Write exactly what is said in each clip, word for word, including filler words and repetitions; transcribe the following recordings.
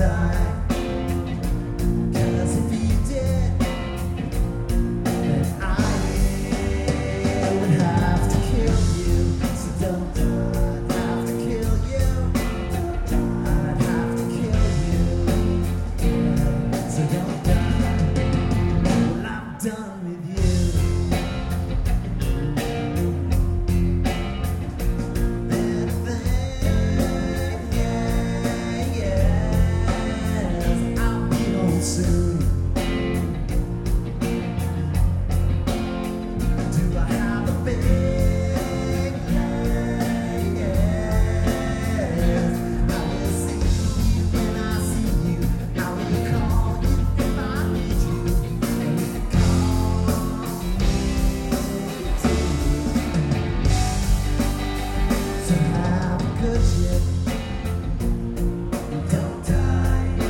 die. 'Cause if you did, then I would have to kill you. So don't die. I'd have to kill you. I'd have to kill you. So don't die. Well, I'm done with you. Soon. Do I have a big plan? Yes. I will see you when I see you. I will call you if I need you. And if you call me too. So have a good ship. Don't die.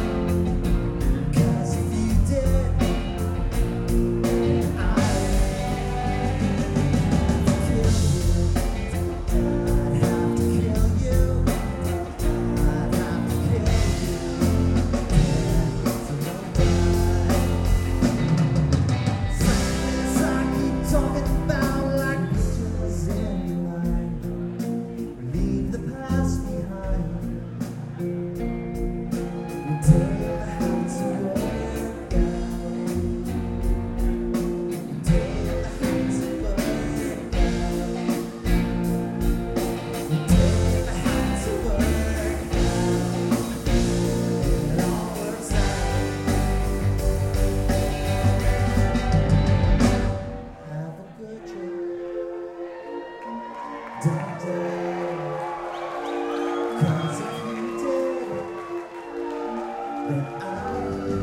Don't die. 'Cause if you did, then I would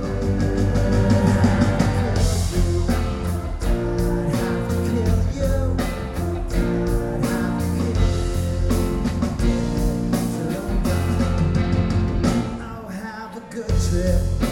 have to kill you. I'd have to kill you. So don't die. Oh, have a good trip.